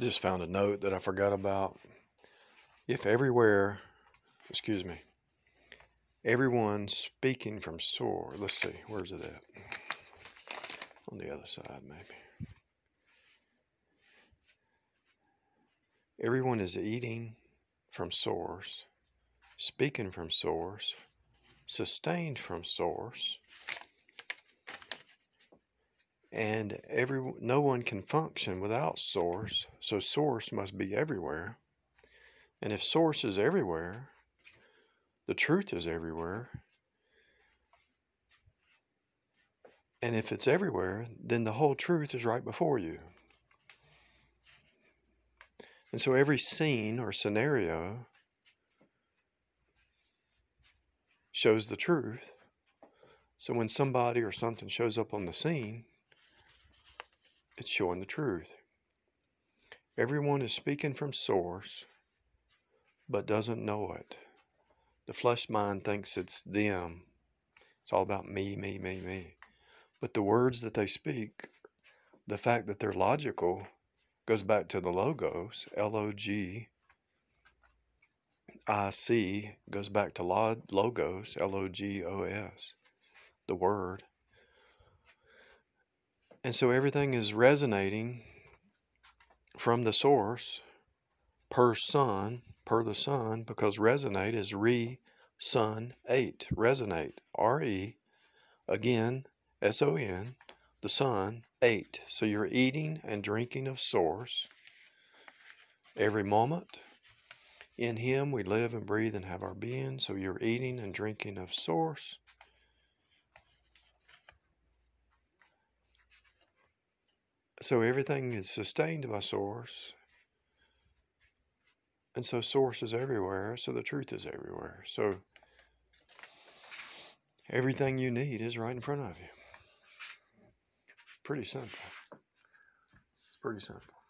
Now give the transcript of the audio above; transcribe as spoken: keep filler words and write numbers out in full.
just found a note that I forgot about. If everywhere, excuse me, everyone speaking from source, let's see, where's it at? On the other side, maybe. Everyone is eating from source, speaking from source, sustained from source, and every no one can function without source, so source must be everywhere. And if source is everywhere, the truth is everywhere. And if it's everywhere, then the whole truth is right before you. And so every scene or scenario shows the truth. So when somebody or something shows up on the scene, it's showing the truth. Everyone is speaking from source, but doesn't know it. The flesh mind thinks it's them. It's all about me, me, me, me. But the words that they speak, the fact that they're logical, goes back to the logos, L O G I C, goes back to logos, L O G O S, the word. And so everything is resonating from the source per sun, per the sun, because resonate is re, sun, eight, resonate, R E, again, S O N, the sun, eight. So you're eating and drinking of source every moment. In Him we live and breathe and have our being. So you're eating and drinking of source. So everything is sustained by source. And so source is everywhere. So the truth is everywhere. So everything you need is right in front of you. Pretty simple. It's pretty simple.